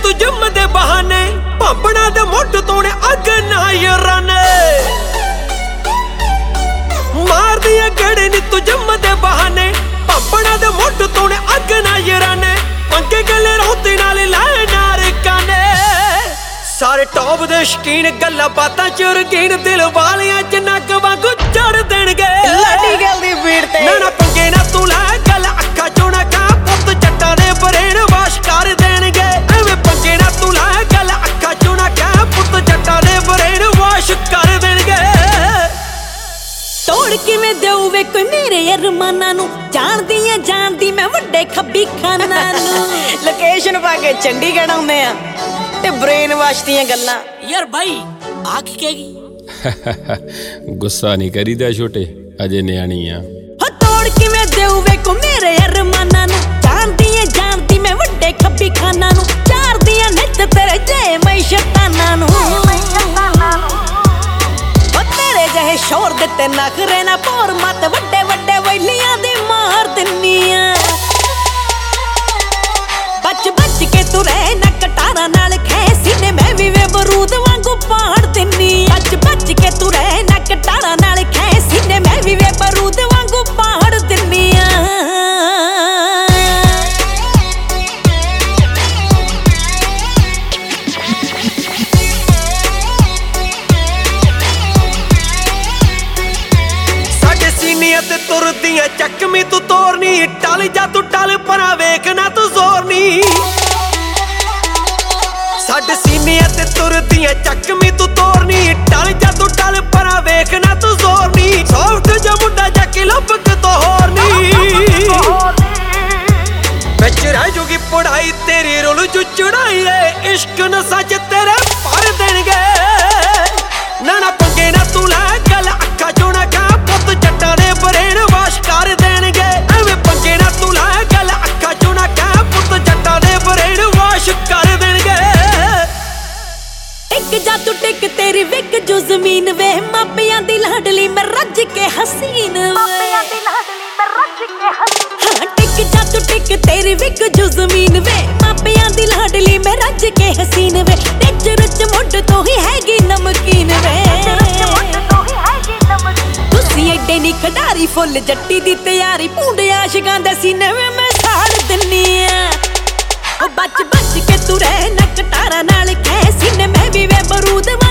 तू जिम दे बहाने भांबना दे मुठ तोड़े अग ना याराने मार दिया गेड़े नी तू जिम दे बहाने भांबना दे मुठ तोड़े अग ना याराने पंगे गले रोती नाल लाए नार काने सारे टॉप दे शकीन गल्ला बातां च रकीन दिल वालियां च नक वांगू चढ़ देणगे लाडी गल दी भीड़ ते ना पंगे ना तू लै गल अक्खां चों ना खा पुत्त जट्टां दे ब्रेन वाश कर देणगे एवें पंगे ना तू लै गल अक्खां चों ना खा पुत्त जट्टां दे ब्रेन वाश कर देणगे तोड़ किवें देऊ वे कोई मेरे अरमानां नूं जानदी मैं वड्डे खब्बी खाना नूं लोकेशन पा के चंडीगढ़ आउंदे आ ते ब्रेन वाश दियां गल्लां यार भाई आ की कहेगी गुस्सा नहीं करीदा छोटे अजे न्याणी आ हो तोड़ किवें देऊ वे को मेरे अरमानां नूं जानदी मैं वड्डे खब्बी खाना नूं चार दियां नित तेरे जे मैं शैतानां नूं ओ तेरे जहे शोर दिते नखरे ना पोर मत वड्डे वड्डे वैलियां दी मार दिन्नी आ बच के तू रह ना कटारा नाल खैसी ने मैं भी वे बरूद वांगू पाड़ दिन्नी बच के तू रह ना कटारा नाल खैसी ने मैं भी वे बरूद वांगू पाड़ दिन्नी साडे सीनिया ते तुरदियां चकमी तू तोरनी टल जा तू टल परा वेख ना तू जोरनी साडे सीनिया ते तुरदियां चकमी तू तोरनी टल जा तू टल परा वेख ना तू जोरनी सॉफ्ट जा मुंडा जाके लपक तो होरनी बिच रह जूगी पढ़ाई तेरी रुल जू चढ़ाई रे इश्क नशा च तेरे भर देणगे ना पंगे ना तू लै गल अक्खां चों ना खा पुत्त जट्टां दे ब्रेन वाश कर देणगे एवें पंगे ना तू लै गल अक्खां चों ना खा पुत्त जट्टां दे ब्रेन वाश कर देणगे टिक जा तू टिक तेरी विक जो जमीन वे मापियां दी लाडली मैं रज के हसीन वे हाँ टिक जा तू टिक तेरी विक जो जमीन वे मापियां दी लाडली मैं रज के हसीन वे रिच रिच मुंड तो ही हैगी नमकीन वे तुसी एडे नी खडारी फुल जट्टी दी तैयारी पूंडे आशिकां दे सीने वे मैं साड़ दिन्नी आ बच के तू रह ना कटारा नाल खैसी ने मैं भी वे बरूद